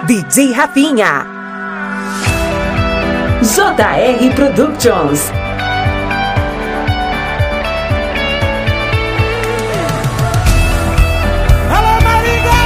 DJ Rafinha. JR Productions. Alô, Maringá!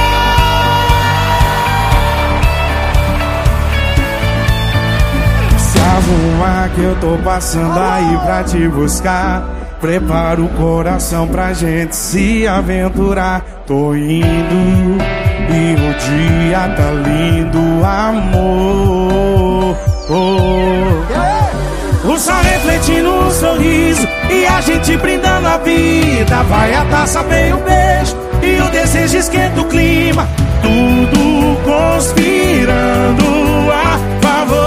Se arruma que eu tô passando aí pra te buscar. Prepara o coração pra gente se aventurar. Tô indo e o dia tá lindo, amor. O sol refletindo um sorriso e a gente brindando a vida. Vai a taça, vem o beijo e o desejo esquenta o clima. Tudo conspirando a favor.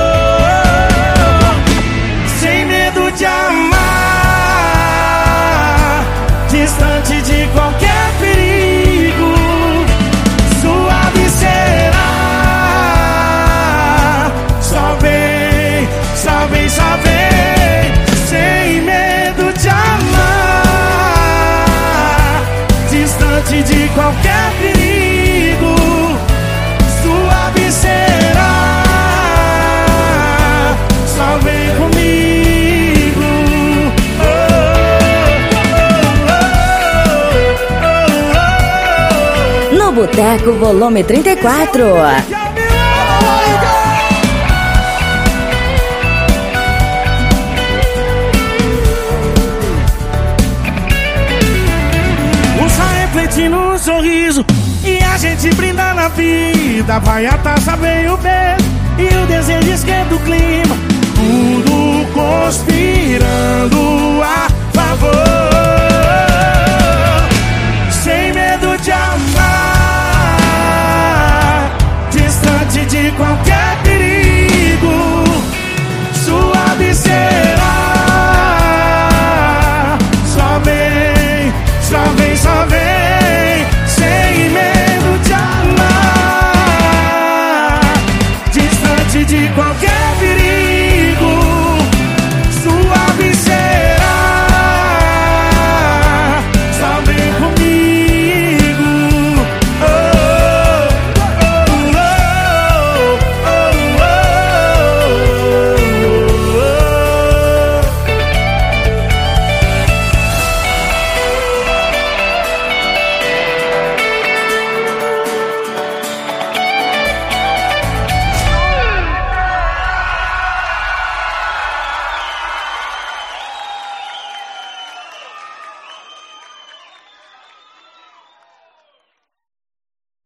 Sem medo de amar, distante de qualquer perigo. Suave será. Só vem, só vem, só vem. Sem medo de amar, distante de qualquer perigo. Suave será. Só vem comigo. No Boteco Volume 34. Refletindo um sorriso e a gente brinda na vida. Vai a taça, vem o beijo e o desejo esquenta o clima. Tudo conspirando a favor.